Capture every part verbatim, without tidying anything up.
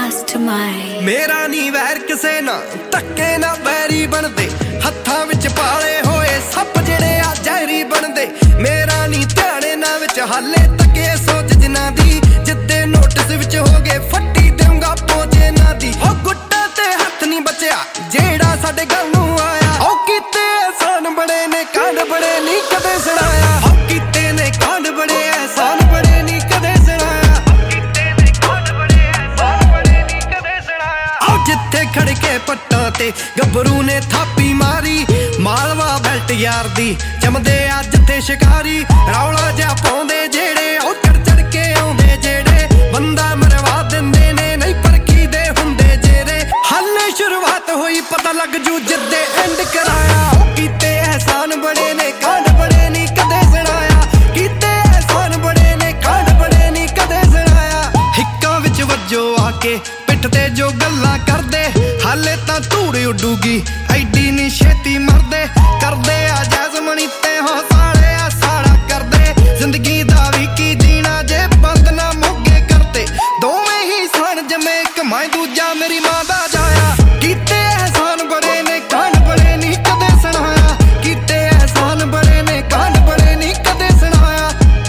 mastermind। मेरा नी वैर किसे ना धक्के ना वैरी बनदे, हत्थां विच पाले होए सप जेड़े आ जहरी बनदे। मेरा नी ध्याने ना विच हाले तके सोच जिन्ना दी, जिद्दे नोटिस विच हो गए फट्टी देऊंगा पहुंचे ना दी। ओ गुट्टा ते हत्थ नी बचया जेड़ा साडे गल नूं आया, ओ कीते एहसान बड़े ने कांड बड़े नी कदे सुनाया। ओ कीते ने कांड बड़े एहसान बड़े नी कदे सुनाया। जिथे खड़के पट्टां ते गभरू ने थापी मारी, मालवा बेल्ट यार दी जमदे आ जिथे शिकारी। रौला जा पाउंदे जेड़े ओ चढ़ चढ़ के आउंदे जेड़े, बंदा मरवा दिंदे ने नहीं परखी दे हुंदे जेरे। हाले शुरुआत होई पता लग जू जिद्दे एंड कराया। ओ कीते एहसान बड़े ने कांड बड़े नी कदे सुनाया। कीते एहसान बड़े ने कांड बड़े नी कदे सुनाया। हिक्कां विच वज्जो आके पिठ ते जो गल्लां करदे, हाले तां धूड़ उडूगी ऐडी नी छेती मरदे। करदे आ जैसमनी ते हौसाले आ साड़ा करदे, जिंदगी दा वी की जीना जे बंद ना मोगे करते। दोवें ही सान जमे इक मैं दूजा मेरी मां दा जाया। कीते एहसान बड़े ने कांड बड़े नी कदे सुनाया। कीते एहसान बड़े ने कांड बड़े नी कदे सुनाया।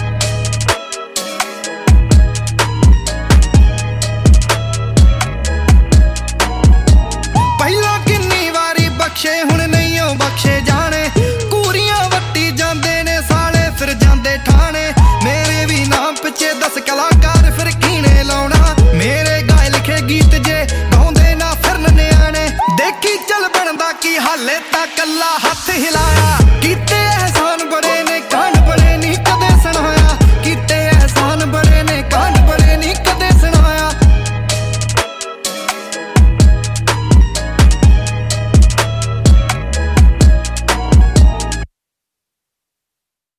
पहला किन्नी वारी बख्शे हुण नहीं ओ बख्शे जाने, कूरियां वट्टी जांदे ने साले फिर जांदे ठाणे। मेरे भी नाम पिछे दस कलाकार फिर कीने लाउणा, मेरे गाए लिखे गीत जे गाउंदे ना फिरन न्याणे। देखी चल बनदा की हाले तां कल्ला हत्थ हिलाया।